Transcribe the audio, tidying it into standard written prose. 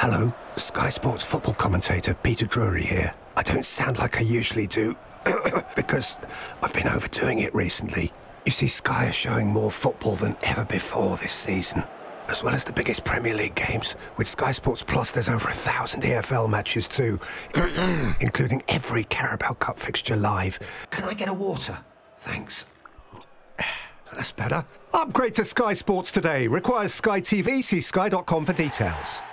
Hello, Sky Sports football commentator Peter Drury here. I don't sound like I usually do because I've been overdoing it recently. You see, Sky are showing more football than ever before this season, as well as the biggest Premier League games. With Sky Sports Plus, there's over 1,000 EFL matches too, including every Carabao Cup fixture live. Can I get a water? Thanks. That's better. Upgrade to Sky Sports today. Requires Sky TV. See sky.com for details.